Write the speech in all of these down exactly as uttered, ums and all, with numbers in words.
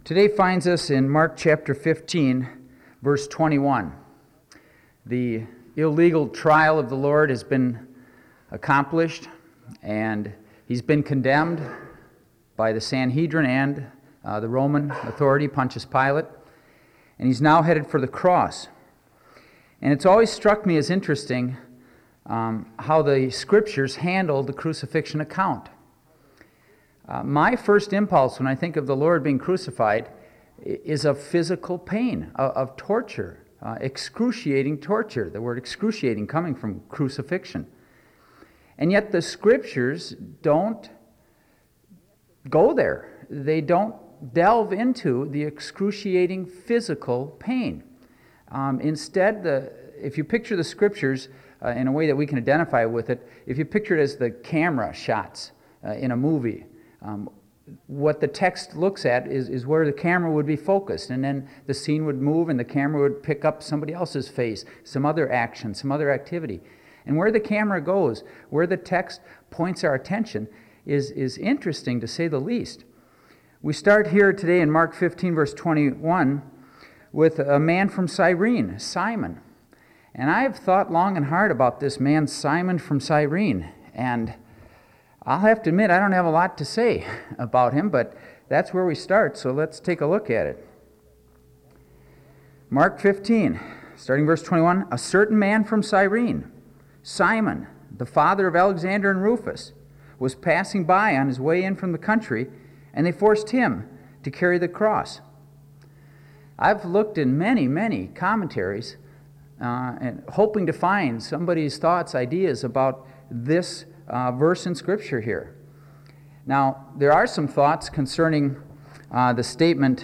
Today finds us in Mark chapter fifteen, verse twenty-one. The illegal trial of the Lord has been accomplished, and he's been condemned by the Sanhedrin and uh, the Roman authority, Pontius Pilate, and he's now headed for the cross. And it's always struck me as interesting um, how the Scriptures handle the crucifixion account. Uh, my first impulse when I think of the Lord being crucified is of physical pain, of, of torture, uh, excruciating torture, the word excruciating coming from crucifixion. And yet the Scriptures don't go there. They don't delve into the excruciating physical pain. Um, instead, the, if you picture the Scriptures uh, in a way that we can identify with it, if you picture it as the camera shots uh, in a movie, Um, what the text looks at is, is where the camera would be focused, and then the scene would move and the camera would pick up somebody else's face, some other action, some other activity. And where the camera goes, where the text points our attention, is, is interesting to say the least. We start here today in Mark fifteen, verse twenty-one, with a man from Cyrene, Simon. And I've thought long and hard about this man, Simon from Cyrene, and I'll have to admit I don't have a lot to say about him, but that's where we start, so let's take a look at it. Mark fifteen, starting verse twenty-one, a certain man from Cyrene, Simon, the father of Alexander and Rufus, was passing by on his way in from the country, and they forced him to carry the cross. I've looked in many, many commentaries uh, and hoping to find somebody's thoughts, ideas about this Uh, verse in Scripture here. Now, there are some thoughts concerning uh, the statement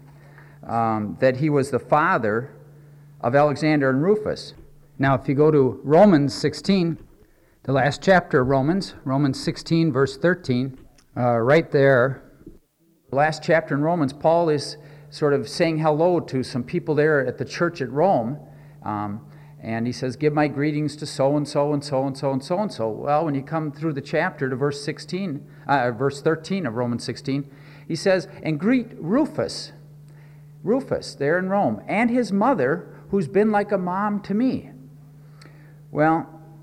um, that he was the father of Alexander and Rufus. Now, if you go to Romans sixteen, the last chapter of Romans, Romans sixteen, verse thirteen, uh, right there, the last chapter in Romans, Paul is sort of saying hello to some people there at the church at Rome. Um, And he says, give my greetings to so-and-so and so-and-so and so-and-so. Well, when you come through the chapter to verse sixteen, uh, verse thirteen of Romans sixteen, he says, and greet Rufus, Rufus there in Rome, and his mother, who's been like a mom to me. Well,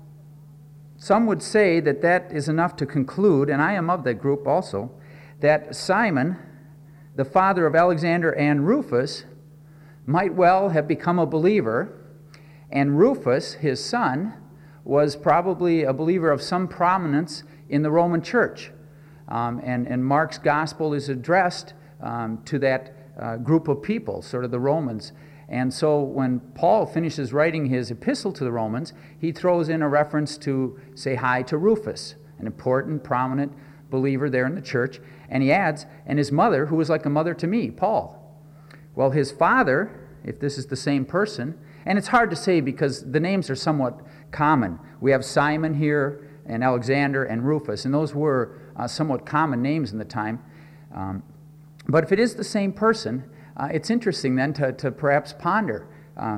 some would say that that is enough to conclude, and I am of that group also, that Simon, the father of Alexander and Rufus, might well have become a believer. And Rufus, his son, was probably a believer of some prominence in the Roman church. Um, and, and Mark's gospel is addressed um, to that uh, group of people, sort of the Romans. And so when Paul finishes writing his epistle to the Romans, he throws in a reference to say hi to Rufus, an important, prominent believer there in the church. And he adds, and his mother, who was like a mother to me, Paul. Well, his father, if this is the same person, and it's hard to say because the names are somewhat common. We have Simon here, and Alexander, and Rufus, and those were uh, somewhat common names in the time. Um, but if it is the same person, uh, it's interesting then to, to perhaps ponder. Uh,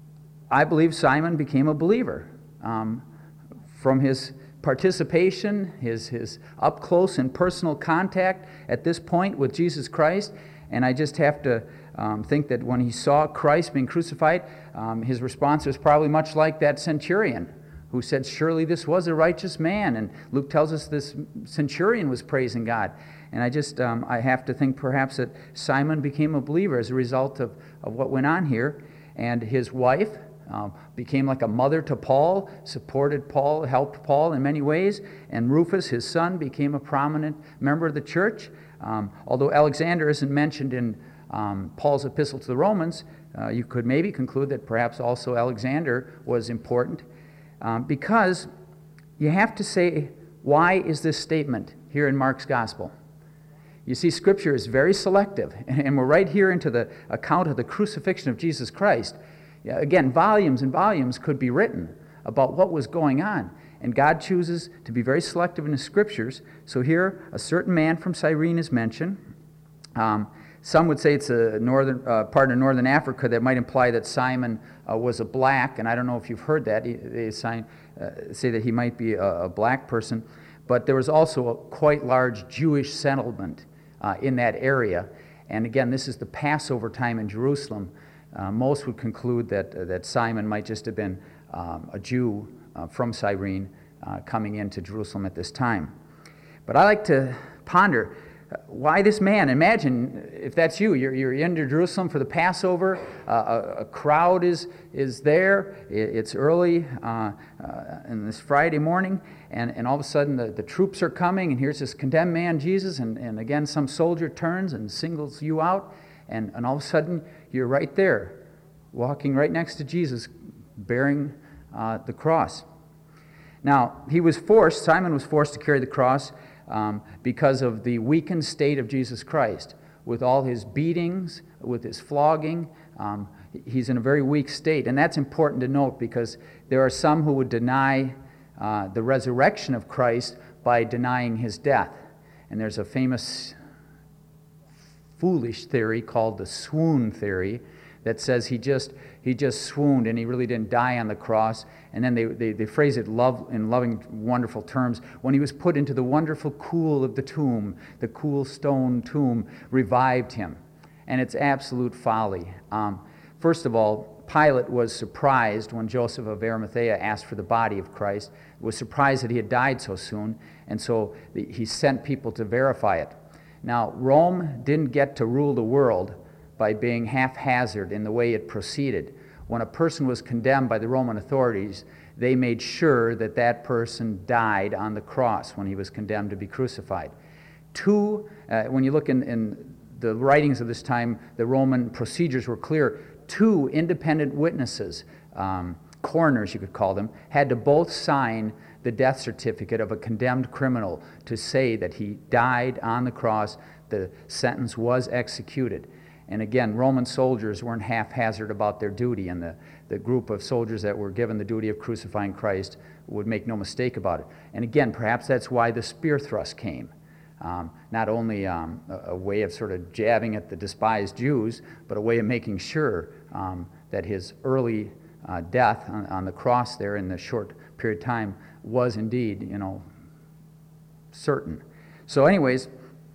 I believe Simon became a believer um, from his participation, his, his up-close and personal contact at this point with Jesus Christ, and I just have to Um, think that when he saw Christ being crucified, um, his response was probably much like that centurion who said, surely this was a righteous man. And Luke tells us this centurion was praising God. And I just, um, I have to think perhaps that Simon became a believer as a result of, of what went on here. And his wife um, became like a mother to Paul, supported Paul, helped Paul in many ways. And Rufus, his son, became a prominent member of the church. Um, although Alexander isn't mentioned in Um, Paul's epistle to the Romans, uh, you could maybe conclude that perhaps also Alexander was important, um, because you have to say, why is this statement here in Mark's gospel? You see, Scripture is very selective, and we're right here into the account of the crucifixion of Jesus Christ. Yeah, again, volumes and volumes could be written about what was going on, and God chooses to be very selective in His Scriptures. So here, a certain man from Cyrene is mentioned. Um, Some would say it's a northern uh, part of northern Africa. That might imply that Simon uh, was a black, and I don't know if you've heard that. They sign, uh, say that he might be a, a black person. But there was also a quite large Jewish settlement uh, in that area. And again, this is the Passover time in Jerusalem. Uh, most would conclude that, uh, that Simon might just have been um, a Jew uh, from Cyrene uh, coming into Jerusalem at this time. But I like to ponder, uh, why this man? Imagine if that's you. You're, you're into Jerusalem for the Passover. Uh, a, a crowd is, is there. It, it's early uh, uh, in this Friday morning. And, and all of a sudden the, the troops are coming. And here's this condemned man, Jesus. And, and again, some soldier turns and singles you out. And, and all of a sudden you're right there, walking right next to Jesus, bearing uh, the cross. Now, he was forced, Simon was forced to carry the cross um, because of the weakened state of Jesus Christ. With all his beatings, with his flogging, um, he's in a very weak state. And that's important to note because there are some who would deny uh, the resurrection of Christ by denying his death. And there's a famous foolish theory called the swoon theory that says he just he just swooned and he really didn't die on the cross. And then they, they, they phrase it love, in loving, wonderful terms. When he was put into the wonderful cool of the tomb, the cool stone tomb revived him. And it's absolute folly. Um, first of all, Pilate was surprised when Joseph of Arimathea asked for the body of Christ, was surprised that he had died so soon, and so he sent people to verify it. Now, Rome didn't get to rule the world by being haphazard in the way it proceeded. When a person was condemned by the Roman authorities, they made sure that that person died on the cross when he was condemned to be crucified. Two, uh, when you look in, in the writings of this time, the Roman procedures were clear. Two independent witnesses, um, coroners you could call them, had to both sign the death certificate of a condemned criminal to say that he died on the cross, the sentence was executed. And again, Roman soldiers weren't haphazard about their duty, and the, the group of soldiers that were given the duty of crucifying Christ would make no mistake about it. And again, perhaps that's why the spear thrust came. Um, not only um, a, a way of sort of jabbing at the despised Jews, but a way of making sure um, that his early uh, death on, on the cross there in the short period of time was indeed, you know, certain. So anyways,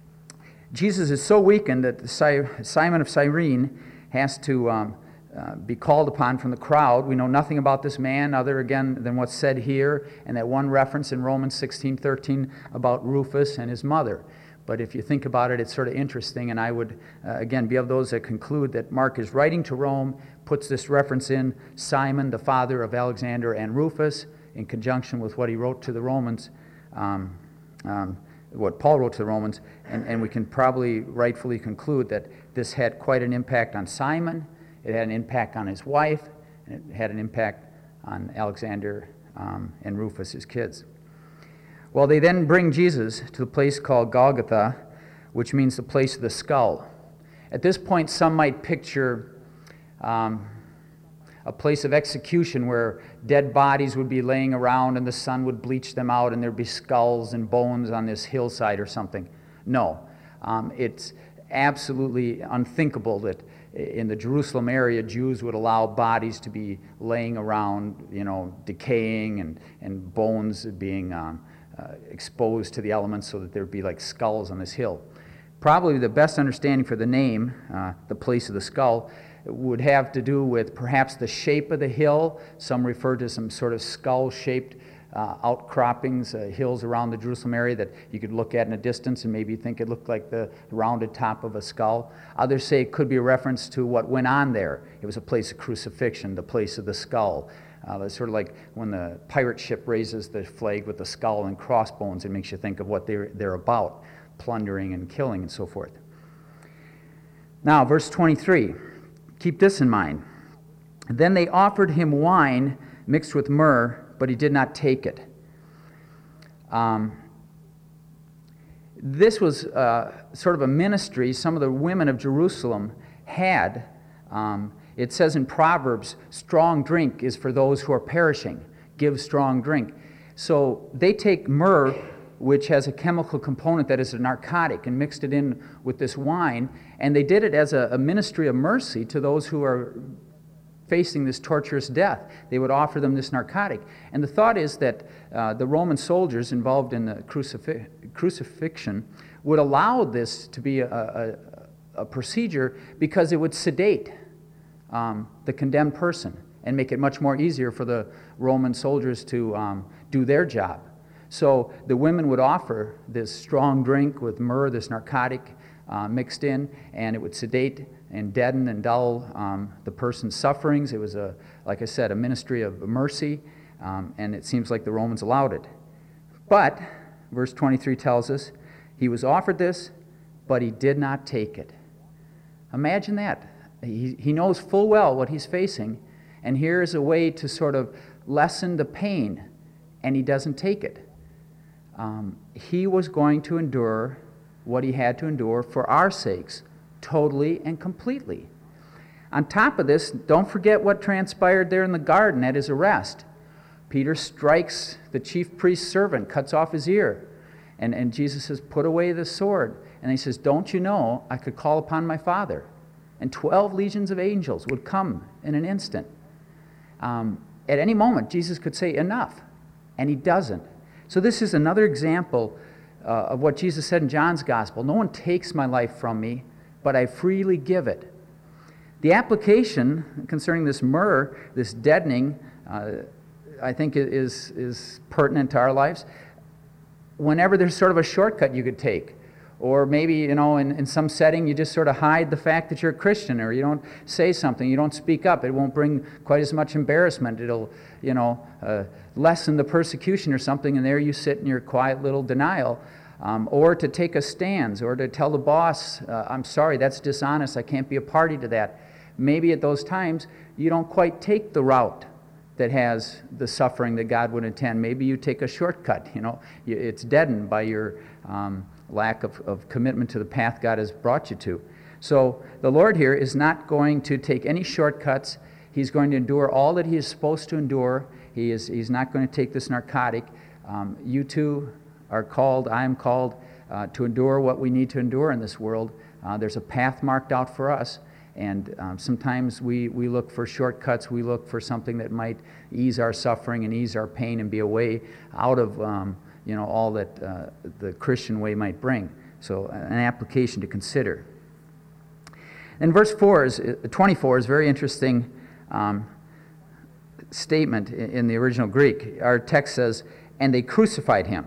Jesus is so weakened that Simon of Cyrene has to um, uh, be called upon from the crowd. We know nothing about this man other, again, than what's said here and that one reference in Romans sixteen thirteen about Rufus and his mother. But if you think about it, it's sort of interesting, and I would, uh, again, be of those that conclude that Mark is writing to Rome, puts this reference in, Simon, the father of Alexander and Rufus, in conjunction with what he wrote to the Romans, um, um, what Paul wrote to the Romans, and, and we can probably rightfully conclude that this had quite an impact on Simon, it had an impact on his wife, and it had an impact on Alexander um, and Rufus, his kids. Well, they then bring Jesus to a place called Golgotha, which means the place of the skull. At this point, some might picture um, a place of execution where dead bodies would be laying around and the sun would bleach them out and there'd be skulls and bones on this hillside or something. No, um, it's absolutely unthinkable that in the Jerusalem area Jews would allow bodies to be laying around, you know, decaying and, and bones being um, uh, exposed to the elements so that there'd be like skulls on this hill. Probably the best understanding for the name, uh, the place of the skull, would have to do with perhaps the shape of the hill. Some refer to some sort of skull-shaped uh, outcroppings, uh, hills around the Jerusalem area that you could look at in a distance and maybe think it looked like the rounded top of a skull. Others say it could be a reference to what went on there. It was a place of crucifixion, the place of the skull. Uh, it's sort of like when the pirate ship raises the flag with the skull and crossbones, it makes you think of what they're, they're about, plundering and killing and so forth. Now, verse twenty-three. Keep this in mind. Then they offered him wine mixed with myrrh, but he did not take it. Um, this was uh, sort of a ministry some of the women of Jerusalem had. Um, it says in Proverbs, strong drink is for those who are perishing. Give strong drink. So they take myrrh, which has a chemical component that is a narcotic, and mixed it in with this wine, and they did it as a, a ministry of mercy to those who are facing this torturous death. They would offer them this narcotic. And the thought is that uh, the Roman soldiers involved in the crucif- crucifixion would allow this to be a, a, a procedure because it would sedate um, the condemned person and make it much more easier for the Roman soldiers to um, do their job. So the women would offer this strong drink with myrrh, this narcotic uh, mixed in, and it would sedate and deaden and dull um, the person's sufferings. It was, a, like I said, a ministry of mercy, um, and it seems like the Romans allowed it. But, verse twenty-three tells us, he was offered this, but he did not take it. Imagine that. He, he knows full well what he's facing, and here is a way to sort of lessen the pain, and he doesn't take it. Um, he was going to endure what he had to endure for our sakes, totally and completely. On top of this, don't forget what transpired there in the garden at his arrest. Peter strikes the chief priest's servant, cuts off his ear, and, and Jesus says, put away the sword. And he says, don't you know I could call upon my Father, and twelve legions of angels would come in an instant. Um, at any moment, Jesus could say, enough, and he doesn't. So this is another example uh, of what Jesus said in John's Gospel. No one takes my life from me, but I freely give it. The application concerning this myrrh, this deadening, uh, I think is, is pertinent to our lives. Whenever there's sort of a shortcut you could take, or maybe, you know, in, in some setting you just sort of hide the fact that you're a Christian, or you don't say something, you don't speak up. It won't bring quite as much embarrassment. It'll, you know, uh, lessen the persecution or something, and there you sit in your quiet little denial. Um, or to take a stance, or to tell the boss, uh, I'm sorry, that's dishonest, I can't be a party to that. Maybe at those times you don't quite take the route that has the suffering that God would intend. Maybe you take a shortcut, you know. It's deadened by your um, lack of, of commitment to the path God has brought you to. So the Lord here is not going to take any shortcuts. He's going to endure all that he is supposed to endure. He is, he's not going to take this narcotic. Um, you too are called, I am called, uh, to endure what we need to endure in this world. Uh, there's a path marked out for us. And um, sometimes we, we look for shortcuts. We look for something that might ease our suffering and ease our pain and be a way out of um, you know, all that uh, the Christian way might bring. So an application to consider. And verse four is, twenty-four is a very interesting um, statement in the original Greek. Our text says, and they crucified him.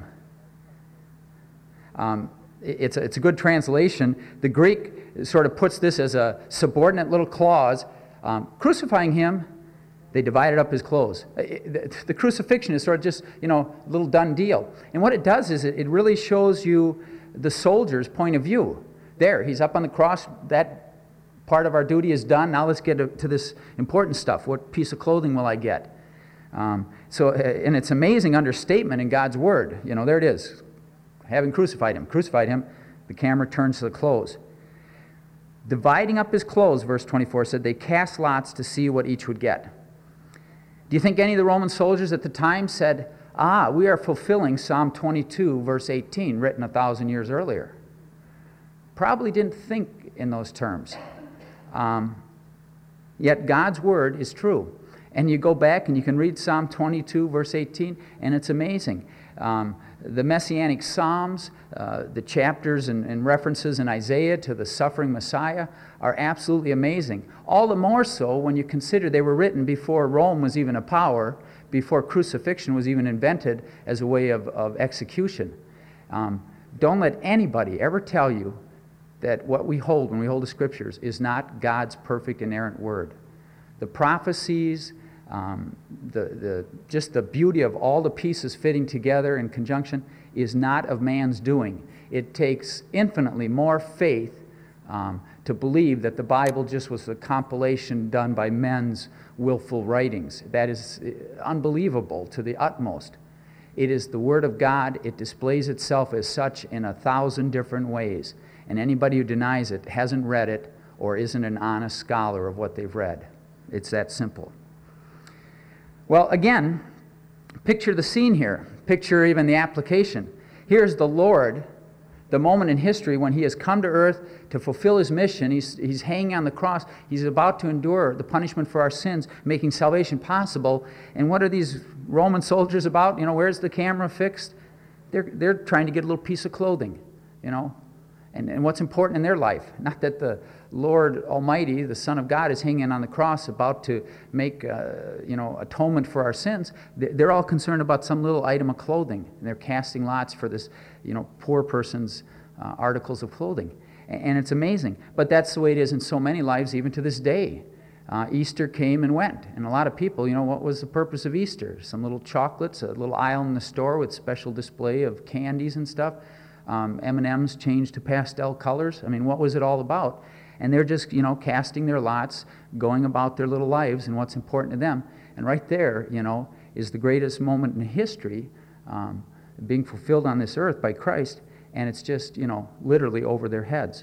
Um, it's, a, it's a good translation. The Greek sort of puts this as a subordinate little clause. Um, crucifying him, they divided up his clothes. The, the crucifixion is sort of just, you know, a little done deal. And what it does is it, it really shows you the soldier's point of view. There, he's up on the cross. That part of our duty is done. Now let's get to, to this important stuff. What piece of clothing will I get? Um, so, and it's amazing understatement in God's word. You know, there it is. Having crucified him. Crucified him. The camera turns to the clothes. Dividing up his clothes, verse twenty-four said, they cast lots to see what each would get. Do you think any of the Roman soldiers at the time said, ah, we are fulfilling Psalm twenty-two, verse eighteen, written a thousand years earlier? Probably didn't think in those terms. Um, yet God's word is true. And you go back and you can read Psalm twenty-two, verse eighteen, and it's amazing. Um, the Messianic Psalms, uh, the chapters and, and references in Isaiah to the suffering Messiah are absolutely amazing. All the more so when you consider they were written before Rome was even a power, before crucifixion was even invented as a way of, of execution. Um, don't let anybody ever tell you that what we hold when we hold the Scriptures is not God's perfect inerrant word. The prophecies, Um, the, the, just the beauty of all the pieces fitting together in conjunction is not of man's doing. It takes infinitely more faith um, to believe that the Bible just was a compilation done by men's willful writings. That is unbelievable to the utmost. It is the Word of God. It displays itself as such in a thousand different ways. And anybody who denies it hasn't read it or isn't an honest scholar of what they've read. It's that simple. Well, again, picture the scene here. Picture even the application. Here's the Lord, the moment in history when he has come to earth to fulfill his mission. He's, he's hanging on the cross. He's about to endure the punishment for our sins, making salvation possible. And what are these Roman soldiers about? You know, where's the camera fixed? They're, they're trying to get a little piece of clothing, you know. and, and what's important in their life. Not that the Lord Almighty, the Son of God, is hanging on the cross about to make uh, you know, atonement for our sins. They're all concerned about some little item of clothing, and they're casting lots for this you know, poor person's uh, articles of clothing. And, and it's amazing. But that's the way it is in so many lives, even to this day. Uh, Easter came and went, and a lot of people, you know, what was the purpose of Easter? Some little chocolates, a little aisle in the store with special display of candies and stuff. Um, M and M's changed to pastel colors. I mean, what was it all about? And they're just, you know, casting their lots, going about their little lives and what's important to them. And right there, you know, is the greatest moment in history um, being fulfilled on this earth by Christ, and it's just, you know, literally over their heads.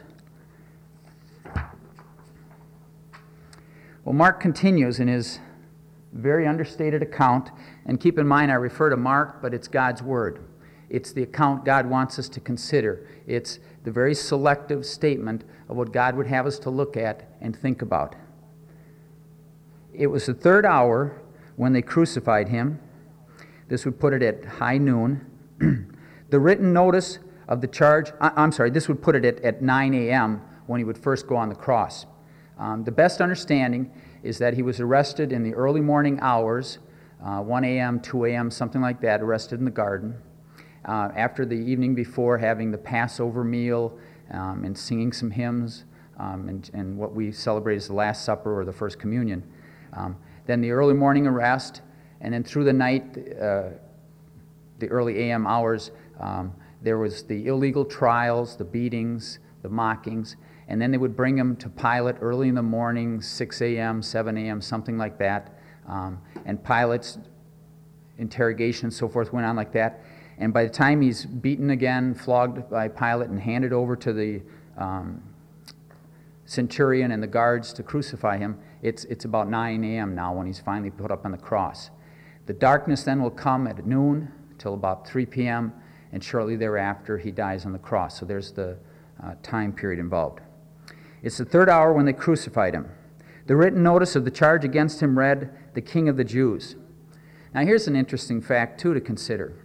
Well, Mark continues in his very understated account, and keep in mind I refer to Mark, but it's God's Word. It's the account God wants us to consider. It's the very selective statement of what God would have us to look at and think about. It was the third hour when they crucified him. This would put it at high noon. The written notice of the charge, I'm sorry, this would put it at, at nine a.m. when he would first go on the cross. Um, the best understanding is that he was arrested in the early morning hours, uh, one a.m., two a.m., something like that, arrested in the garden. Uh, after the evening before, having the Passover meal um, and singing some hymns um, and, and what we celebrate as the Last Supper or the First Communion. Um, then the early morning arrest, and then through the night, uh, the early a m hours, um, there was the illegal trials, the beatings, the mockings, and then they would bring him to Pilate early in the morning, six a.m., seven a.m., something like that. Um, and Pilate's interrogation and so forth went on like that. And by the time he's beaten again, flogged by Pilate, and handed over to the um, centurion and the guards to crucify him, it's, it's about nine a.m. now when he's finally put up on the cross. The darkness then will come at noon till about three p.m., and shortly thereafter he dies on the cross. So there's the uh, time period involved. It's the third hour when they crucified him. The written notice of the charge against him read, "The King of the Jews." Now here's an interesting fact, too, to consider.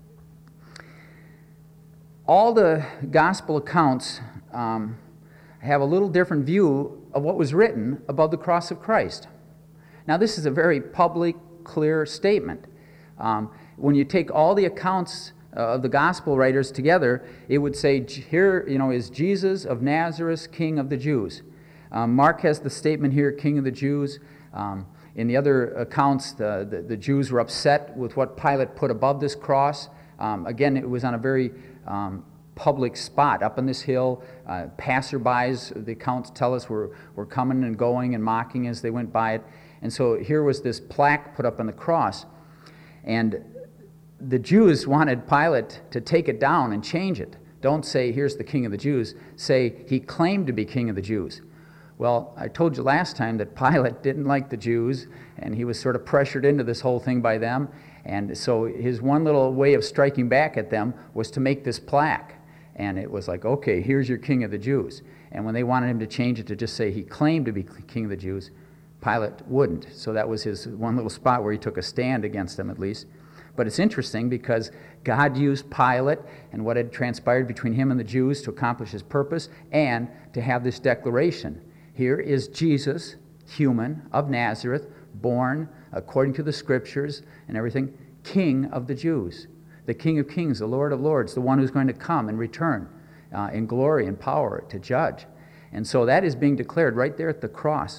All the gospel accounts um, have a little different view of what was written about the cross of Christ. Now, this is a very public, clear statement. Um, when you take all the accounts uh, of the gospel writers together, it would say, here, you know, is Jesus of Nazareth, King of the Jews. Um, Mark has the statement here, King of the Jews. Um, in the other accounts, the, the, the Jews were upset with what Pilate put above this cross. Um, again, it was on a very Um, public spot up on this hill. Uh, passerbys, the accounts tell us, were, were coming and going and mocking as they went by it. And so here was this plaque put up on the cross. And the Jews wanted Pilate to take it down and change it. Don't say, here's the King of the Jews. Say, he claimed to be King of the Jews. Well, I told you last time that Pilate didn't like the Jews, and he was sort of pressured into this whole thing by them. And so his one little way of striking back at them was to make this plaque. And it was like, okay, here's your King of the Jews. And when they wanted him to change it to just say he claimed to be King of the Jews, Pilate wouldn't. So that was his one little spot where he took a stand against them at least. But it's interesting because God used Pilate and what had transpired between him and the Jews to accomplish his purpose and to have this declaration. Here is Jesus, human, of Nazareth, born according to the Scriptures and everything, King of the Jews, the King of Kings, the Lord of Lords, the one who's going to come and return uh, in glory and power to judge. And so that is being declared right there at the cross.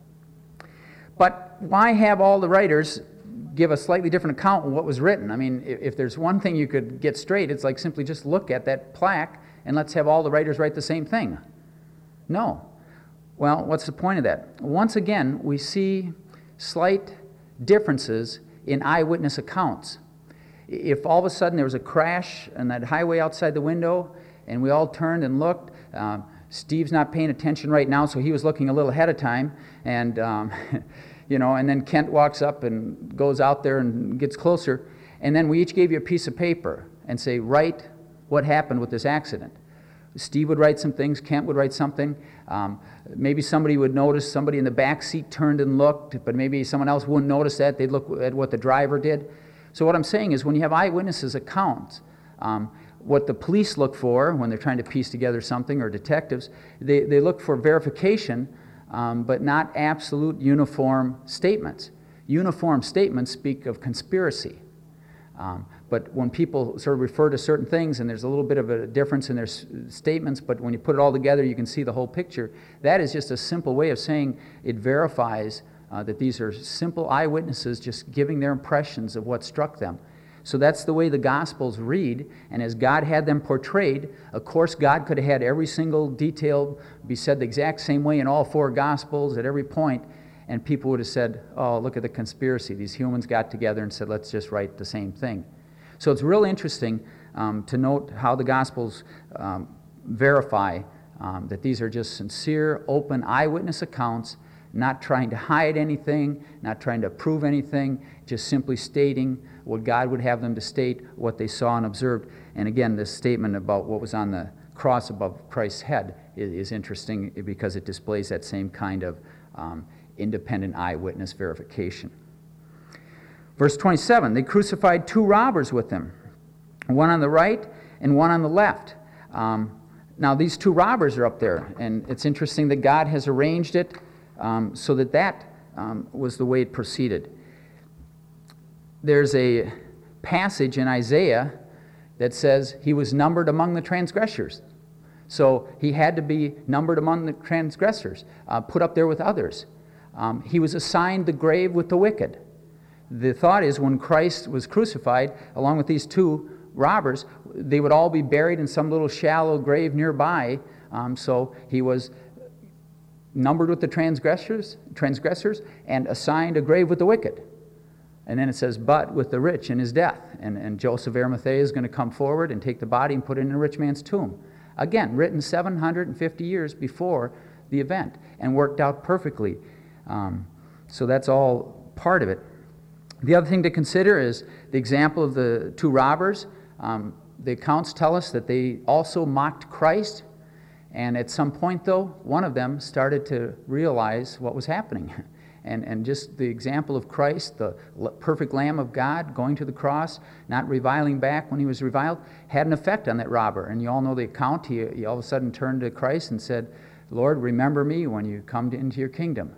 But why have all the writers give a slightly different account of what was written? I mean, if, if there's one thing you could get straight, it's like simply just look at that plaque and let's have all the writers write the same thing. No. Well, what's the point of that? Once again, we see slight differences in eyewitness accounts. If all of a sudden there was a crash on that highway outside the window and we all turned and looked, um, Steve's not paying attention right now, so he was looking a little ahead of time, and um, you know, and then Kent walks up and goes out there and gets closer, and then we each gave you a piece of paper and say, write what happened with this accident. Steve would write some things, Kent would write something. Um, maybe somebody would notice somebody in the back seat turned and looked, but maybe someone else wouldn't notice that. They'd look at what the driver did. So what I'm saying is when you have eyewitnesses' accounts, um, what the police look for when they're trying to piece together something, or detectives, they, they look for verification, um, but not absolute uniform statements. Uniform statements speak of conspiracy. Um, but when people sort of refer to certain things and there's a little bit of a difference in their s- statements, but when you put it all together you can see the whole picture, that is just a simple way of saying it verifies uh, that these are simple eyewitnesses just giving their impressions of what struck them. So that's the way the Gospels read, and as God had them portrayed, of course God could have had every single detail be said the exact same way in all four Gospels at every point, and people would have said, oh, look at the conspiracy. These humans got together and said, let's just write the same thing. So it's real interesting um, to note how the Gospels um, verify um, that these are just sincere, open eyewitness accounts, not trying to hide anything, not trying to prove anything, just simply stating what God would have them to state, what they saw and observed. And again, this statement about what was on the cross above Christ's head is, is interesting because it displays that same kind of um, independent eyewitness verification. Verse twenty-seven, they crucified two robbers with him, one on the right and one on the left. Um, now these two robbers are up there, and it's interesting that God has arranged it um, so that that um, was the way it proceeded. There's a passage in Isaiah that says he was numbered among the transgressors. So he had to be numbered among the transgressors, uh, put up there with others. Um, he was assigned the grave with the wicked. The thought is when Christ was crucified, along with these two robbers, they would all be buried in some little shallow grave nearby. Um, so he was numbered with the transgressors, transgressors and assigned a grave with the wicked. And then it says, but with the rich in his death. And, and Joseph of Arimathea is going to come forward and take the body and put it in a rich man's tomb. Again, written seven hundred fifty years before the event and worked out perfectly. Um, so that's all part of it. The other thing to consider is the example of the two robbers. Um, the accounts tell us that they also mocked Christ. And at some point, though, one of them started to realize what was happening. And, and just the example of Christ, the perfect Lamb of God, going to the cross, not reviling back when he was reviled, had an effect on that robber. And you all know the account. He, he all of a sudden turned to Christ and said, Lord, remember me when you come to, into your kingdom.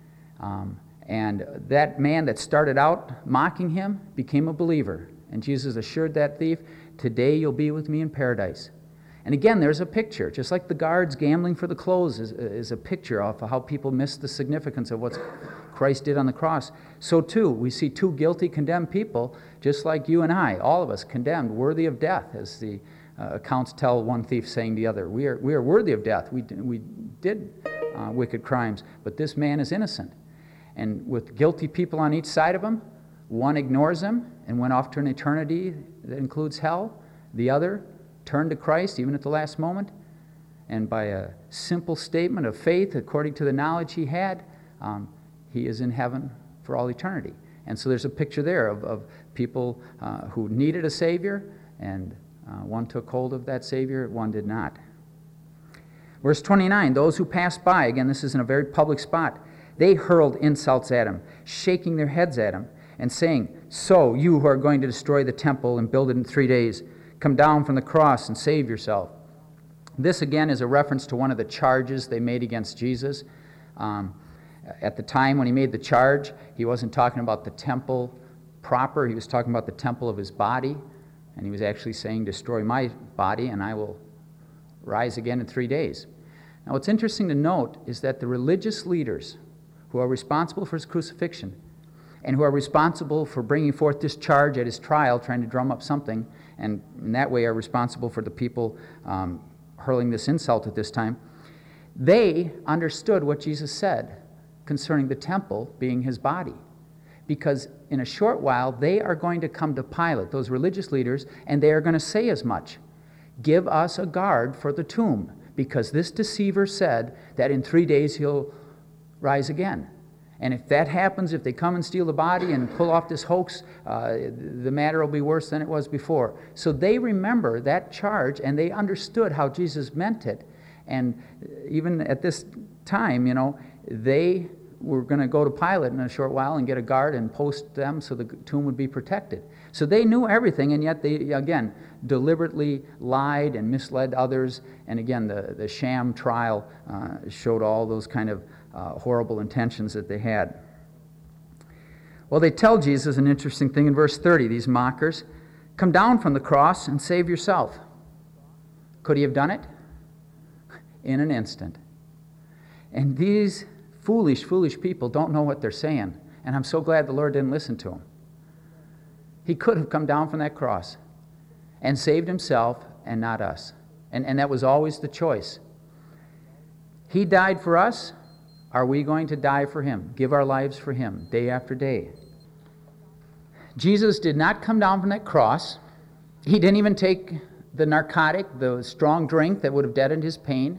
Um, and that man that started out mocking him became a believer. And Jesus assured that thief, today you'll be with me in paradise. And again, there's a picture. Just like the guards gambling for the clothes is, is a picture of how people miss the significance of what Christ did on the cross. So too, we see two guilty, condemned people, just like you and I, all of us condemned, worthy of death, as the uh, accounts tell one thief saying the other. We are, we are worthy of death. We, we did uh, wicked crimes, but this man is innocent. And with guilty people on each side of him, one ignores him and went off to an eternity that includes hell. The other turned to Christ even at the last moment, and by a simple statement of faith according to the knowledge he had, um, he is in heaven for all eternity. And so there's a picture there of, of people uh, who needed a Savior, and uh, one took hold of that Savior, one did not. Verse twenty-nine, those who passed by, again this is in a very public spot, they hurled insults at him, shaking their heads at him, and saying, so you who are going to destroy the temple and build it in three days, come down from the cross and save yourself. This again is a reference to one of the charges they made against Jesus. Um, at the time when he made the charge, he wasn't talking about the temple proper. He was talking about the temple of his body. And he was actually saying, destroy my body and I will rise again in three days. Now what's interesting to note is that the religious leaders who are responsible for his crucifixion and who are responsible for bringing forth this charge at his trial, trying to drum up something, and in that way are responsible for the people um, hurling this insult at this time, they understood what Jesus said concerning the temple being his body. Because in a short while, they are going to come to Pilate, those religious leaders, and they are going to say as much. Give us a guard for the tomb, because this deceiver said that in three days he'll rise again. And if that happens, if they come and steal the body and pull off this hoax, uh, the matter will be worse than it was before. So they remember that charge, and they understood how Jesus meant it. And even at this time, you know, they were going to go to Pilate in a short while and get a guard and post them so the tomb would be protected. So they knew everything, and yet they, again, deliberately lied and misled others. And again, the, the sham trial uh, showed all those kind of uh, horrible intentions that they had. Well, they tell Jesus an interesting thing in verse thirty, these mockers, "Come down from the cross and save yourself." Could he have done it? In an instant. And these foolish, foolish people don't know what they're saying. And I'm so glad the Lord didn't listen to them. He could have come down from that cross and saved himself and not us. And, and that was always the choice. He died for us. Are we going to die for him? Give our lives for him day after day. Jesus did not come down from that cross. He didn't even take the narcotic, the strong drink that would have deadened his pain.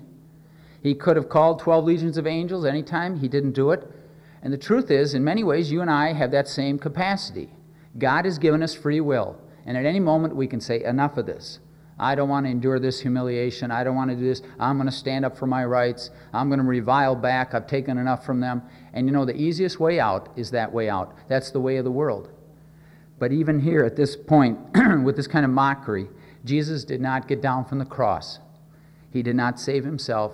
He could have called twelve legions of angels anytime. He didn't do it. And the truth is, in many ways, you and I have that same capacity. God has given us free will. And at any moment, we can say, enough of this. I don't want to endure this humiliation. I don't want to do this. I'm going to stand up for my rights. I'm going to revile back. I've taken enough from them. And you know, the easiest way out is that way out. That's the way of the world. But even here at this point, with this kind of mockery, Jesus did not get down from the cross. He did not save himself.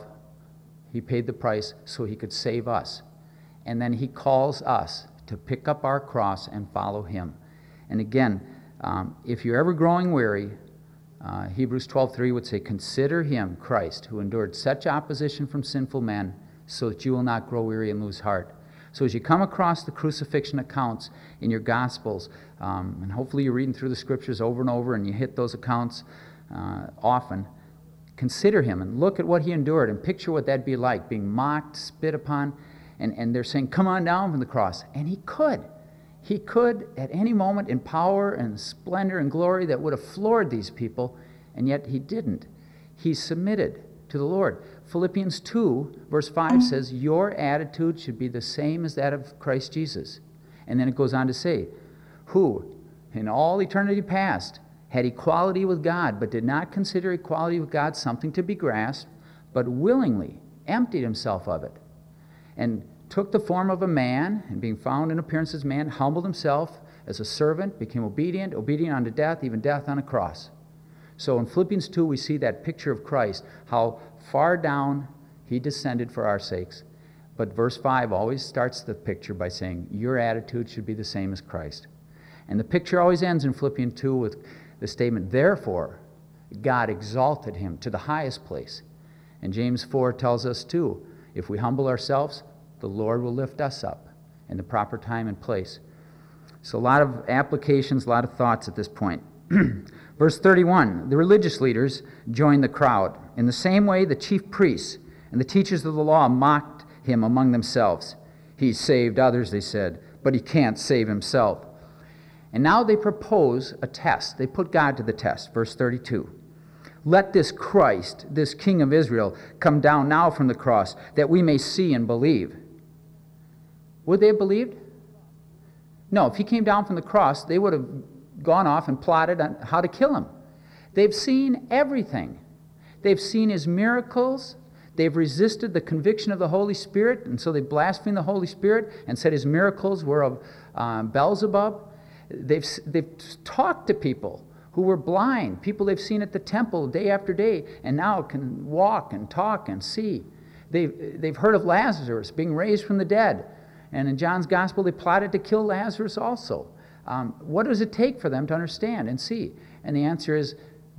He paid the price so he could save us. And then he calls us to pick up our cross and follow him. And again, um, if you're ever growing weary, uh, Hebrews twelve three would say, "Consider him, Christ, who endured such opposition from sinful men, so that you will not grow weary and lose heart." So as you come across the crucifixion accounts in your Gospels, um, and hopefully you're reading through the Scriptures over and over and you hit those accounts uh, often, consider him and look at what he endured and picture what that'd be like, being mocked, spit upon, and, and they're saying, "Come on down from the cross." And he could. He could at any moment in power and splendor and glory that would have floored these people, and yet he didn't. He submitted to the Lord. Philippians two, verse five says, "Your attitude should be the same as that of Christ Jesus." And then it goes on to say, "Who, in all eternity past, had equality with God, but did not consider equality with God something to be grasped, but willingly emptied himself of it, and took the form of a man, and being found in appearance as man, humbled himself as a servant, became obedient, obedient unto death, even death on a cross." So in Philippians two, we see that picture of Christ, how far down he descended for our sakes. But verse five always starts the picture by saying, your attitude should be the same as Christ. And the picture always ends in Philippians two with the statement, "Therefore, God exalted him to the highest place." And James four tells us too, if we humble ourselves, the Lord will lift us up in the proper time and place. So a lot of applications, a lot of thoughts at this point. Verse thirty-one, the religious leaders joined the crowd. In the same way, the chief priests and the teachers of the law mocked him among themselves. "He saved others," they said, "but he can't save himself." And now they propose a test. They put God to the test. Verse thirty-two, "Let this Christ, this King of Israel, come down now from the cross, that we may see and believe." Would they have believed? No, if he came down from the cross, they would have gone off and plotted on how to kill him. They've seen everything. They've seen his miracles. They've resisted the conviction of the Holy Spirit, and so they blasphemed the Holy Spirit and said his miracles were of um, Beelzebub. They've, they've talked to people who were blind, people they've seen at the temple day after day, and now can walk and talk and see. They've, they've heard of Lazarus being raised from the dead. And in John's Gospel, they plotted to kill Lazarus also. Um, what does it take for them to understand and see? And the answer is,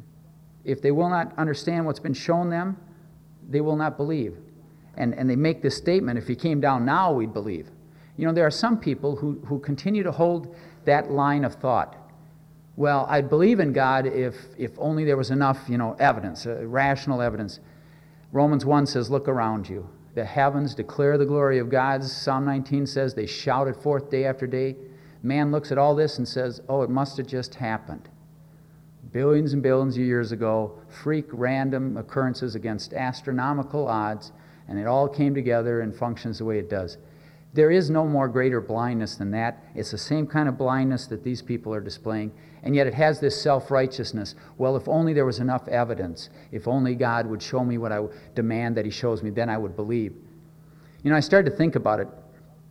if they will not understand what's been shown them, they will not believe. And, and they make this statement, if he came down now, we'd believe. You know, there are some people who, who continue to hold that line of thought. Well, I'd believe in God if, if only there was enough, you know, evidence, uh, rational evidence. Romans one says, look around you. The heavens declare the glory of God. Psalm nineteen says they shout it forth day after day. Man looks at all this and says, oh, it must have just happened. Billions and billions of years ago, freak random occurrences against astronomical odds, and it all came together and functions the way it does. There is no more greater blindness than that. It's the same kind of blindness that these people are displaying, and yet it has this self-righteousness. Well, if only there was enough evidence, if only God would show me what I demand that he shows me, then I would believe. You know, I started to think about it.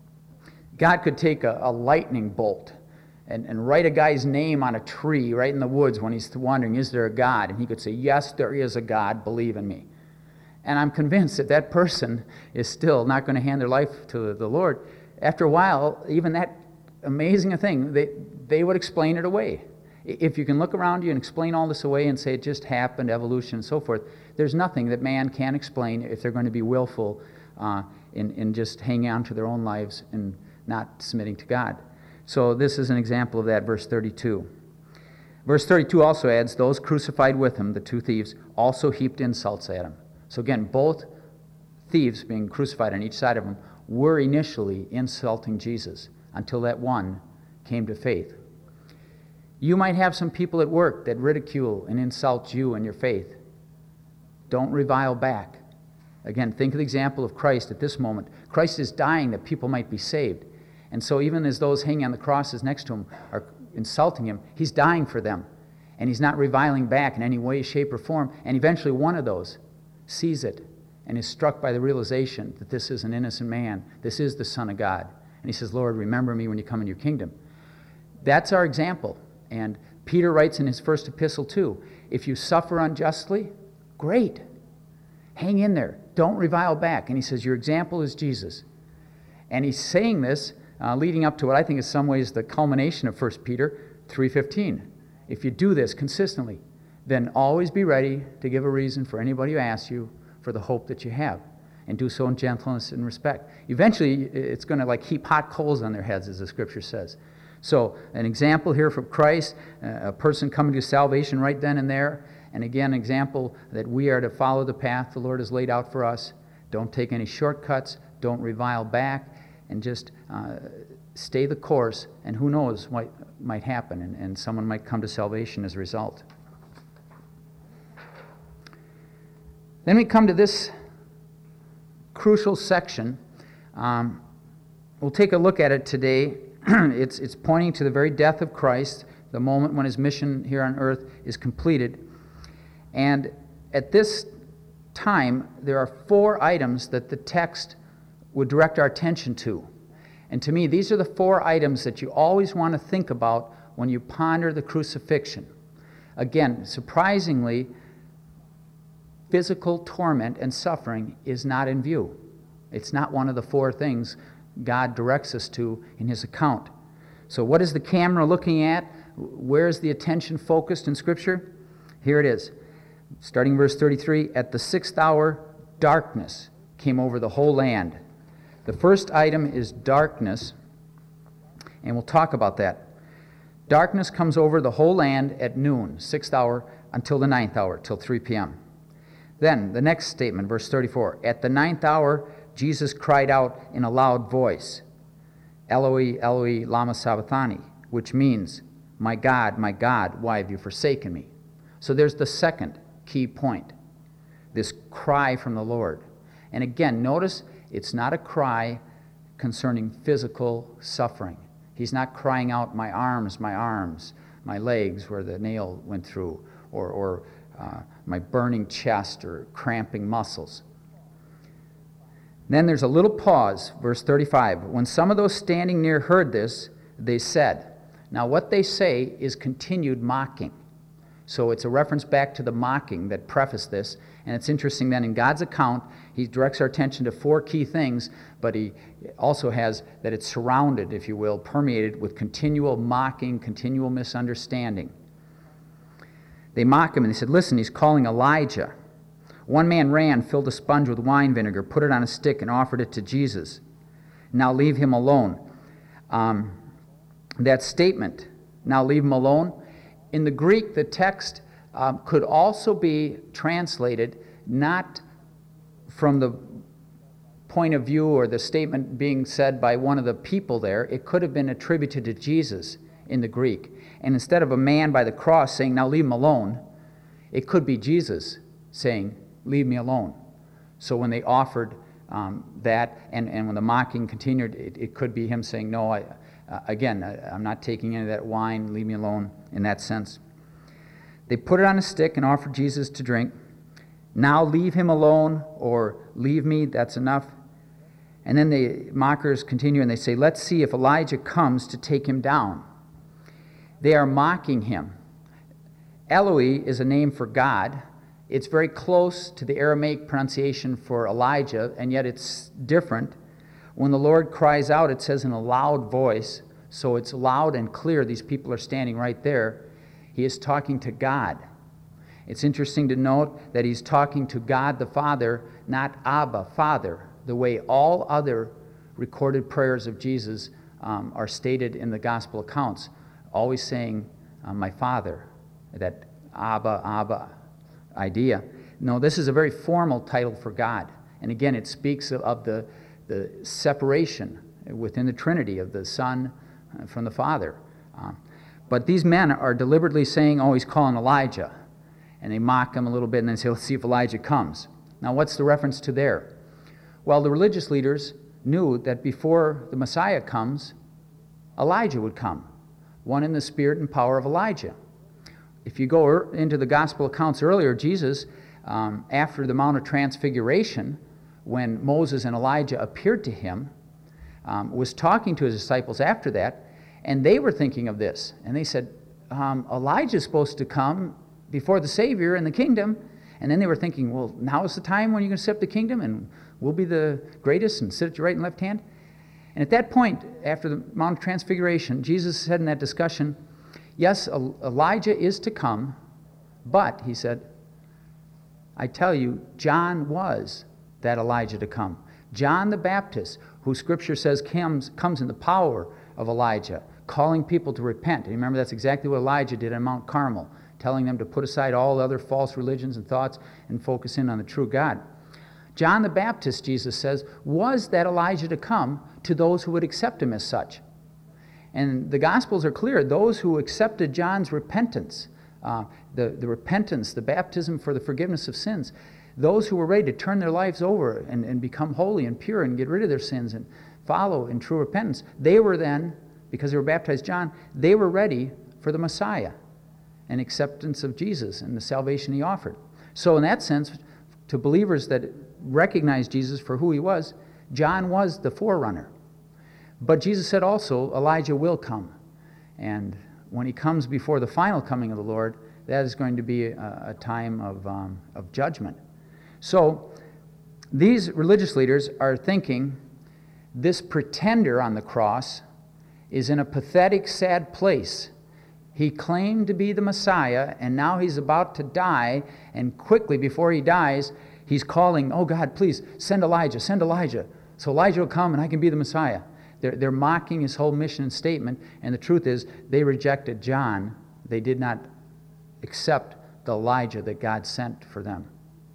God could take a, a lightning bolt and, and write a guy's name on a tree right in the woods when he's wondering, is there a God? And he could say, yes, there is a God, believe in me. And I'm convinced that that person is still not going to hand their life to the Lord. After a while, even that amazing a thing, they, they would explain it away. If you can look around you and explain all this away and say it just happened, evolution and so forth, there's nothing that man can explain if they're going to be willful uh, in, in just hanging on to their own lives and not submitting to God. So this is an example of that, verse thirty-two. Verse thirty-two also adds, those crucified with him, the two thieves, also heaped insults at him. So again, both thieves being crucified on each side of him were initially insulting Jesus until that one came to faith. You might have some people at work that ridicule and insult you and your faith. Don't revile back. Again, think of the example of Christ at this moment. Christ is dying that people might be saved. And so even as those hanging on the crosses next to him are insulting him, he's dying for them. And he's not reviling back in any way, shape, or form. And eventually one of those sees it and is struck by the realization that this is an innocent man. This is the Son of God. And he says, Lord, remember me when you come in your kingdom. That's our example. And Peter writes in his first epistle too, if you suffer unjustly, great. Hang in there. Don't revile back. And he says, your example is Jesus. And he's saying this uh, leading up to what I think is some ways the culmination of First Peter three fifteen. If you do this consistently, then always be ready to give a reason for anybody who asks you for the hope that you have, and do so in gentleness and respect. Eventually, it's going to like heap hot coals on their heads, as the Scripture says. So, an example here from Christ, uh, a person coming to salvation right then and there. And again, an example that we are to follow the path the Lord has laid out for us. Don't take any shortcuts. Don't revile back. And just uh, stay the course. And who knows what might happen. And, and someone might come to salvation as a result. Then we come to this crucial section. Um, we'll take a look at it today. it's, it's pointing to the very death of Christ, the moment when his mission here on earth is completed. And at this time, there are four items that the text would direct our attention to. And to me, these are the four items that you always want to think about when you ponder the crucifixion. Again, surprisingly, physical torment and suffering is not in view. It's not one of the four things God directs us to in his account. So what is the camera looking at? Where is the attention focused in Scripture? Here it is. Starting verse thirty-three, at the sixth hour, darkness came over the whole land. The first item is darkness, and we'll talk about that. Darkness comes over the whole land at noon, sixth hour, until the ninth hour, till three p.m. Then, the next statement, verse thirty-four, at the ninth hour, Jesus cried out in a loud voice, Eloi, Eloi, lama sabachthani, which means, my God, my God, why have you forsaken me? So there's the second key point, this cry from the Lord. And again, notice it's not a cry concerning physical suffering. He's not crying out, my arms, my arms, my legs where the nail went through, or, or uh, my burning chest or cramping muscles. Then there's a little pause, verse thirty-five. When some of those standing near heard this, they said. Now what they say is continued mocking. So it's a reference back to the mocking that prefaced this. And it's interesting then in God's account, he directs our attention to four key things, but he also has that it's surrounded, if you will, permeated with continual mocking, continual misunderstanding. They mock him and they said, listen, he's calling Elijah. One man ran, filled a sponge with wine vinegar, put it on a stick, and offered it to Jesus. Now leave him alone. Um, that statement, now leave him alone, in the Greek, the text um, could also be translated not from the point of view or the statement being said by one of the people there. It could have been attributed to Jesus in the Greek. And instead of a man by the cross saying, now leave him alone, it could be Jesus saying, leave me alone. So when they offered um, that, and, and when the mocking continued, it, it could be him saying, no, I, uh, again, I, I'm not taking any of that wine, leave me alone in that sense. They put it on a stick and offered Jesus to drink. Now leave him alone, or leave me, that's enough. And then the mockers continue and they say, let's see if Elijah comes to take him down. They are mocking him. Eloi is a name for God. It's very close to the Aramaic pronunciation for Elijah, and yet it's different. When the Lord cries out, it says in a loud voice, so it's loud and clear. These people are standing right there. He is talking to God. It's interesting to note that he's talking to God the Father, not Abba, Father, the way all other recorded prayers of Jesus um, are stated in the gospel accounts, always saying, uh, my Father, that Abba, Abba idea. No, this is a very formal title for God. And again, it speaks of, of the, the separation within the Trinity of the Son from the Father. Uh, but these men are deliberately saying, oh, he's calling Elijah. And they mock him a little bit and then say, let's see if Elijah comes. Now, what's the reference to there? Well, the religious leaders knew that before the Messiah comes, Elijah would come, one in the spirit and power of Elijah. If you go er- into the gospel accounts earlier, Jesus, um, after the Mount of Transfiguration, when Moses and Elijah appeared to him, um, was talking to his disciples after that, and they were thinking of this. And they said, um, Elijah's supposed to come before the Savior in the kingdom. And then they were thinking, well, now is the time when you're going to set up the kingdom and we'll be the greatest and sit at your right and left hand. And at that point, after the Mount of Transfiguration, Jesus said in that discussion, yes, Elijah is to come, but, he said, I tell you, John was that Elijah to come. John the Baptist, who Scripture says comes, comes in the power of Elijah, calling people to repent. And remember, that's exactly what Elijah did on Mount Carmel, telling them to put aside all other false religions and thoughts and focus in on the true God. John the Baptist, Jesus says, was that Elijah to come to those who would accept him as such. And the Gospels are clear. Those who accepted John's repentance, uh, the, the repentance, the baptism for the forgiveness of sins, those who were ready to turn their lives over and, and become holy and pure and get rid of their sins and follow in true repentance, they were then, because they were baptized John, they were ready for the Messiah and acceptance of Jesus and the salvation he offered. So in that sense, to believers that recognized Jesus for who he was, John was the forerunner. But Jesus said also, Elijah will come. And when he comes before the final coming of the Lord, that is going to be a, a time of, um, of judgment. So these religious leaders are thinking this pretender on the cross is in a pathetic, sad place. He claimed to be the Messiah, and now he's about to die, and quickly before he dies, he's calling, oh God, please, send Elijah, send Elijah. So Elijah will come and I can be the Messiah. They're, they're mocking his whole mission and statement, and the truth is they rejected John. They did not accept the Elijah that God sent for them.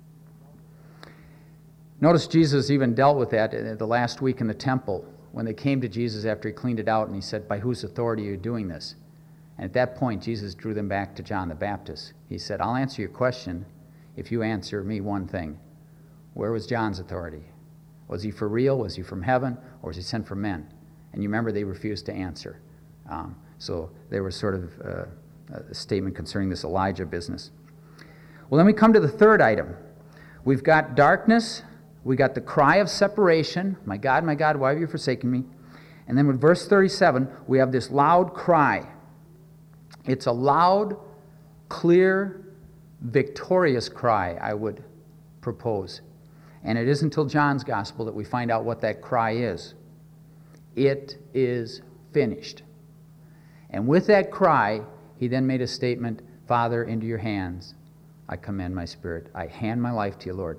Notice Jesus even dealt with that the last week in the temple when they came to Jesus after he cleaned it out, and he said, by whose authority are you doing this? And at that point, Jesus drew them back to John the Baptist. He said, I'll answer your question if you answer me one thing. Where was John's authority? Was he for real? Was he from heaven? Or was he sent from men? And you remember they refused to answer. Um, so there was sort of uh, a statement concerning this Elijah business. Well, then we come to the third item. We've got darkness. We got the cry of separation. My God, my God, why have you forsaken me? And then with verse thirty-seven, we have this loud cry. It's a loud, clear, victorious cry, I would propose. And it isn't until John's Gospel that we find out what that cry is. It is finished. And with that cry, he then made a statement, Father, into your hands I commend my spirit. I hand my life to you, Lord.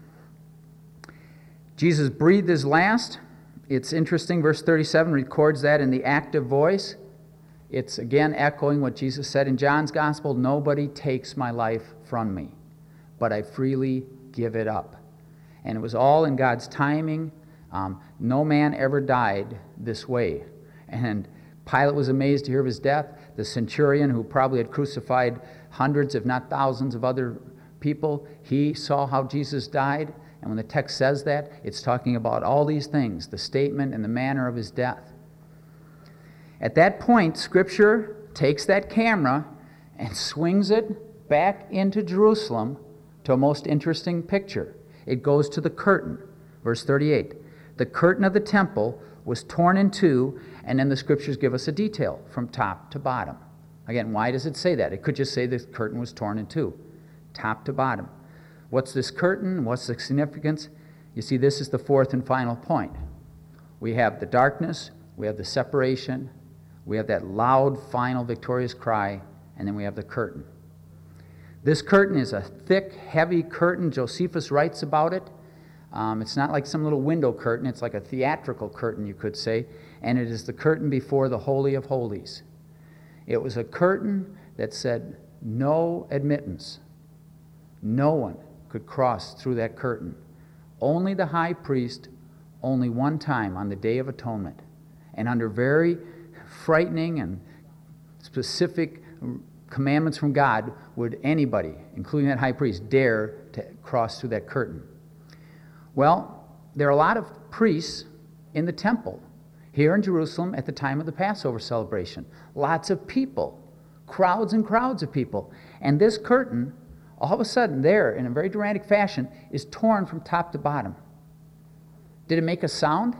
Jesus breathed his last. It's interesting, verse thirty-seven records that in the active voice. It's again echoing what Jesus said in John's Gospel, nobody takes my life from me, but I freely give it up. And it was all in God's timing. Um, no man ever died this way. And Pilate was amazed to hear of his death. The centurion, who probably had crucified hundreds, if not thousands of other people, he saw how Jesus died. And when the text says that, it's talking about all these things, the statement and the manner of his death. At that point, Scripture takes that camera and swings it back into Jerusalem to a most interesting picture. It goes to the curtain. Verse thirty-eight. The curtain of the temple was torn in two, and then the scriptures give us a detail from top to bottom. Again, why does it say that? It could just say the curtain was torn in two, top to bottom. What's this curtain? What's the significance? You see, this is the fourth and final point. We have the darkness, we have the separation, we have that loud, final, victorious cry, and then we have the curtain. This curtain is a thick, heavy curtain. Josephus writes about it. Um, it's not like some little window curtain. It's like a theatrical curtain, you could say, and it is the curtain before the Holy of Holies. It was a curtain that said no admittance. No one could cross through that curtain. Only the high priest, only one time on the Day of Atonement, and under very frightening and specific commandments from God would anybody, including that high priest, dare to cross through that curtain. Well, there are a lot of priests in the temple here in Jerusalem at the time of the Passover celebration. Lots of people, crowds and crowds of people. And this curtain, all of a sudden there, in a very dramatic fashion, is torn from top to bottom. Did it make a sound?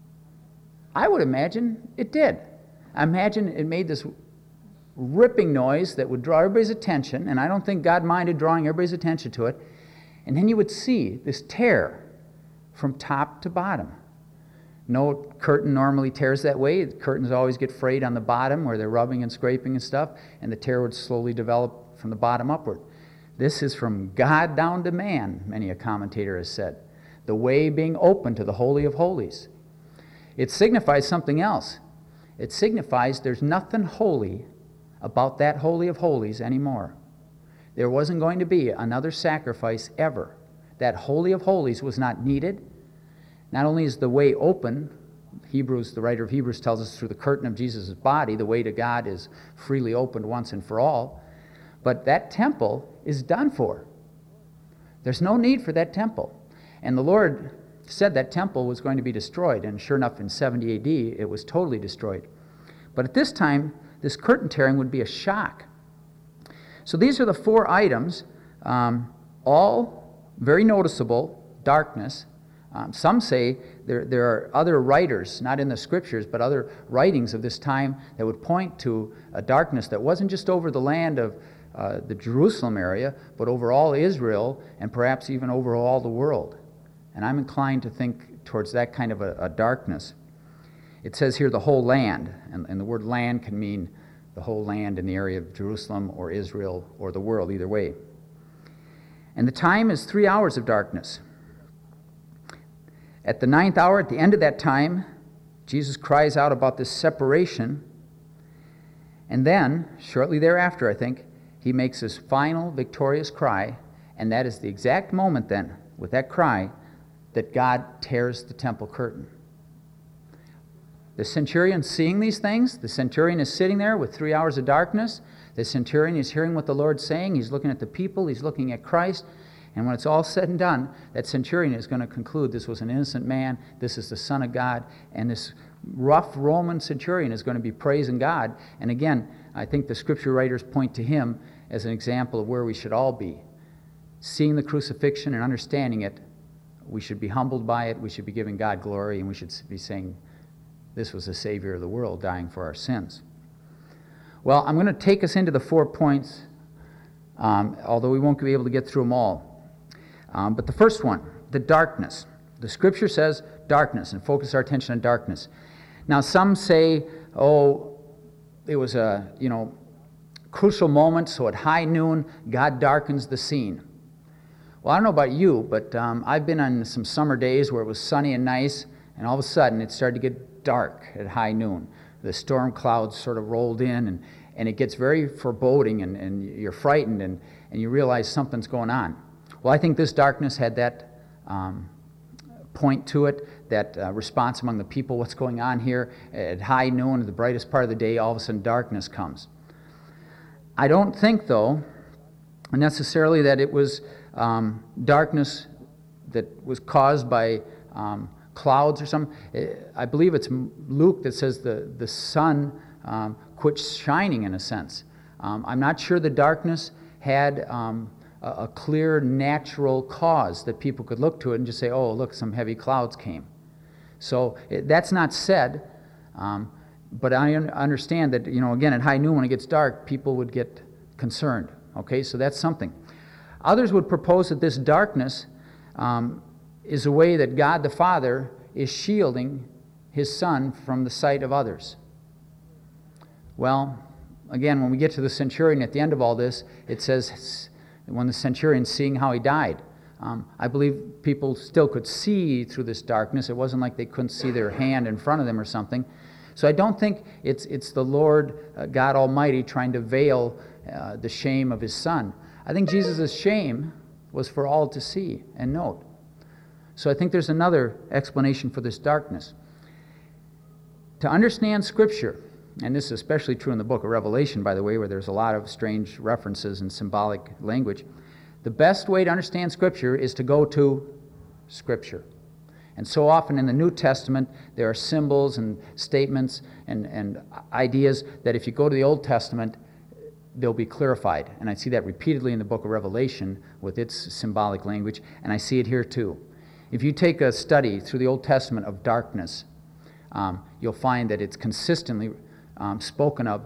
I would imagine it did. I imagine it made this ripping noise that would draw everybody's attention, and I don't think God minded drawing everybody's attention to it. And then you would see this tear from top to bottom. No curtain normally tears that way. The curtains always get frayed on the bottom where they're rubbing and scraping and stuff, and the tear would slowly develop from the bottom upward. This is from God down to man, many a commentator has said. The way being open to the Holy of Holies. It signifies something else. It signifies there's nothing holy about that Holy of Holies anymore. There wasn't going to be another sacrifice ever. That Holy of Holies was not needed. Not only is the way open, Hebrews, the writer of Hebrews tells us through the curtain of Jesus' body, the way to God is freely opened once and for all, but that temple is done for. There's no need for that temple. And the Lord said that temple was going to be destroyed, and sure enough, in seventy A D, it was totally destroyed. But at this time, this curtain tearing would be a shock. So these are the four items, um, all very noticeable: darkness. Um, some say there, there are other writers, not in the scriptures, but other writings of this time that would point to a darkness that wasn't just over the land of uh, the Jerusalem area, but over all Israel and perhaps even over all the world. And I'm inclined to think towards that kind of a, a darkness. It says here the whole land, and, and the word land can mean the whole land in the area of Jerusalem or Israel or the world, either way. And the time is three hours of darkness. At the ninth hour, at the end of that time, Jesus cries out about this separation. And then, shortly thereafter, I think, he makes his final victorious cry, and that is the exact moment then, with that cry, that God tears the temple curtain. The centurion seeing these things, the centurion is sitting there with three hours of darkness. The centurion is hearing what the Lord's saying. He's looking at the people. He's looking at Christ. And when it's all said and done, that centurion is going to conclude this was an innocent man, this is the Son of God, and this rough Roman centurion is going to be praising God. And again, I think the scripture writers point to him as an example of where we should all be. Seeing the crucifixion and understanding it, we should be humbled by it, we should be giving God glory, and we should be saying, this was the Savior of the world dying for our sins. Well, I'm going to take us into the four points, um, although we won't be able to get through them all. Um, but the first one, the darkness. The scripture says darkness, and focus our attention on darkness. Now, some say, oh, it was a, you know, crucial moment, so at high noon, God darkens the scene. Well, I don't know about you, but um, I've been on some summer days where it was sunny and nice, and all of a sudden it started to get dark at high noon. The storm clouds sort of rolled in, and, and it gets very foreboding, and, and you're frightened, and, and you realize something's going on. Well, I think this darkness had that um, point to it, that uh, response among the people, what's going on here? At high noon, the brightest part of the day, all of a sudden darkness comes. I don't think, though, necessarily that it was um, darkness that was caused by um, clouds or something. I believe it's Luke that says the, the sun um, quit shining in a sense. Um, I'm not sure the darkness had um, a, a clear natural cause that people could look to it and just say, oh, look, some heavy clouds came. So it, that's not said, um, but I un- understand that, you know, again, at high noon when it gets dark, people would get concerned. Okay, so that's something. Others would propose that this darkness um, is a way that God the Father is shielding his Son from the sight of others. Well, again, when we get to the centurion at the end of all this, it says when the centurion's seeing how he died. Um, I believe people still could see through this darkness. It wasn't like they couldn't see their hand in front of them or something. So I don't think it's it's the Lord uh, God Almighty trying to veil uh, the shame of his Son. I think Jesus' shame was for all to see and note. So I think there's another explanation for this darkness. To understand Scripture, and this is especially true in the book of Revelation, by the way, where there's a lot of strange references and symbolic language, the best way to understand Scripture is to go to Scripture. And so often in the New Testament, there are symbols and statements and, and ideas that if you go to the Old Testament, they'll be clarified. And I see that repeatedly in the book of Revelation with its symbolic language, and I see it here too. If you take a study through the Old Testament of darkness, um, you'll find that it's consistently um, spoken of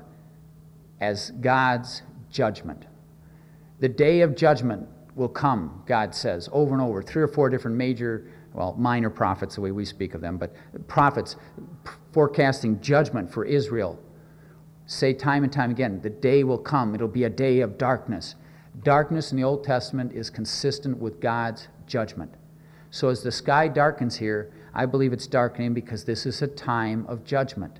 as God's judgment. The day of judgment will come, God says, over and over. Three or four different major, well, minor prophets, the way we speak of them, but prophets forecasting judgment for Israel say time and time again, the day will come. It'll be a day of darkness. Darkness in the Old Testament is consistent with God's judgment. So as the sky darkens here, I believe it's darkening because this is a time of judgment.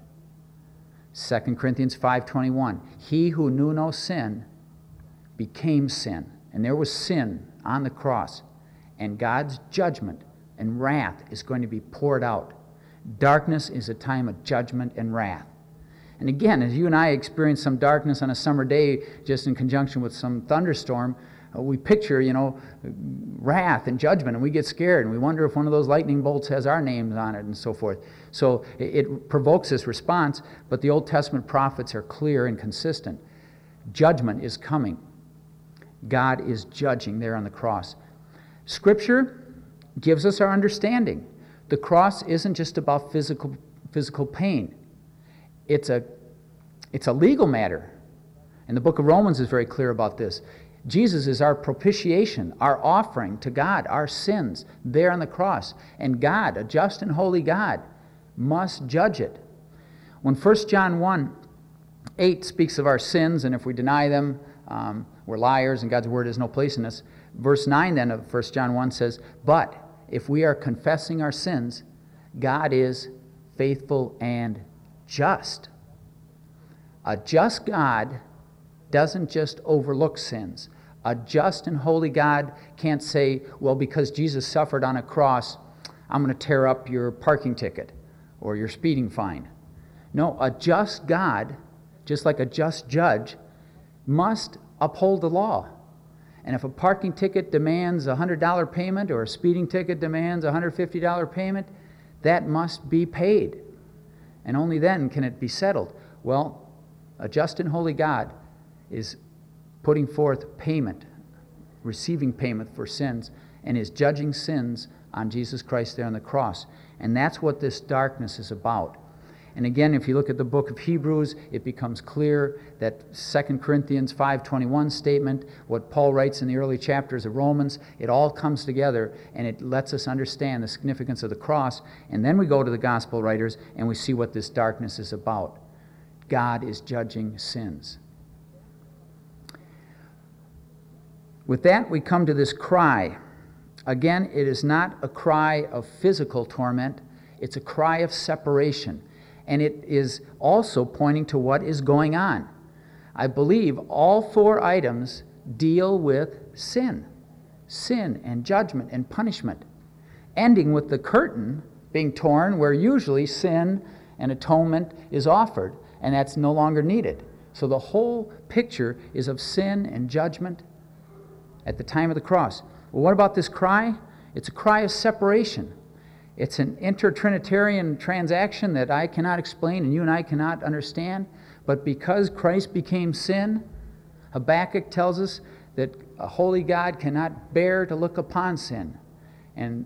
Second Corinthians five twenty-one, he who knew no sin became sin. And there was sin on the cross. And God's judgment and wrath is going to be poured out. Darkness is a time of judgment and wrath. And again, as you and I experience some darkness on a summer day, just in conjunction with some thunderstorm, uh, we picture, you know, wrath and judgment, and we get scared, and we wonder if one of those lightning bolts has our names on it, and so forth. So it, it provokes this response, but the Old Testament prophets are clear and consistent. Judgment is coming. God is judging there on the cross. Scripture gives us our understanding. The cross isn't just about physical physical pain. It's a, it's a legal matter. And the book of Romans is very clear about this. Jesus is our propitiation, our offering to God, our sins there on the cross. And God, a just and holy God, must judge it. When First John one eight speaks of our sins, and if we deny them, um, we're liars and God's word has no place in us. Verse nine then of First John one says, but if we are confessing our sins, God is faithful and just. A just God doesn't just overlook sins. A just and holy God can't say, well, because Jesus suffered on a cross, I'm going to tear up your parking ticket or your speeding fine. No, a just God, just like a just judge, must uphold the law. And if a parking ticket demands a one hundred dollars payment or a speeding ticket demands a one hundred fifty dollars payment, that must be paid. And only then can it be settled. Well, a just and holy God is putting forth payment, receiving payment for sins, and is judging sins on Jesus Christ there on the cross. And that's what this darkness is about. And again, if you look at the book of Hebrews, it becomes clear that Second Corinthians five twenty-one statement, what Paul writes in the early chapters of Romans, it all comes together and it lets us understand the significance of the cross. And then we go to the gospel writers and we see what this darkness is about. God is judging sins. With that, we come to this cry. Again, it is not a cry of physical torment, it's a cry of separation. And it is also pointing to what is going on. I believe all four items deal with sin. Sin and judgment and punishment. Ending with the curtain being torn where usually sin and atonement is offered, and that's no longer needed. So the whole picture is of sin and judgment at the time of the cross. Well, what about this cry? It's a cry of separation. It's an inter-Trinitarian transaction that I cannot explain and you and I cannot understand. But because Christ became sin, Habakkuk tells us that a holy God cannot bear to look upon sin. And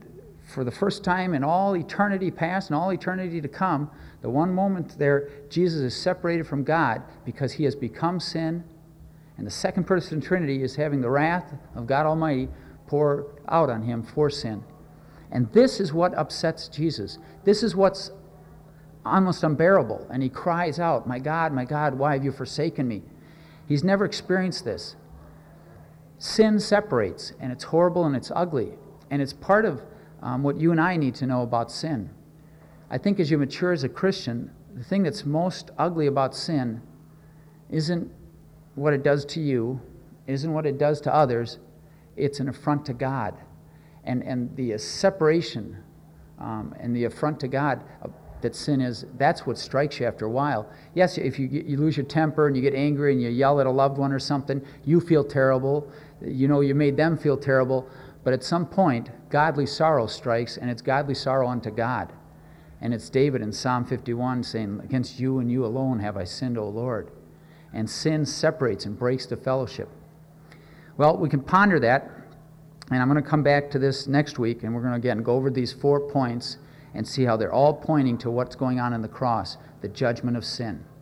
for the first time in all eternity past and all eternity to come, the one moment there, Jesus is separated from God because he has become sin, and the second person of the Trinity is having the wrath of God Almighty pour out on him for sin. And this is what upsets Jesus. This is what's almost unbearable. And he cries out, "My God, my God, why have you forsaken me?" He's never experienced this. Sin separates, and it's horrible and it's ugly. And it's part of um, what you and I need to know about sin. I think as you mature as a Christian, the thing that's most ugly about sin isn't what it does to you, isn't what it does to others. It's an affront to God. And, and the separation um, and the affront to God uh, that sin is, that's what strikes you after a while. Yes, if you, you lose your temper and you get angry and you yell at a loved one or something, you feel terrible. You know you made them feel terrible. But at some point, godly sorrow strikes, and it's godly sorrow unto God. And it's David in Psalm fifty-one saying, "Against you and you alone have I sinned, O Lord." And sin separates and breaks the fellowship. Well, we can ponder that, and I'm going to come back to this next week, and we're going to again go over these four points and see how they're all pointing to what's going on in the cross, the judgment of sin.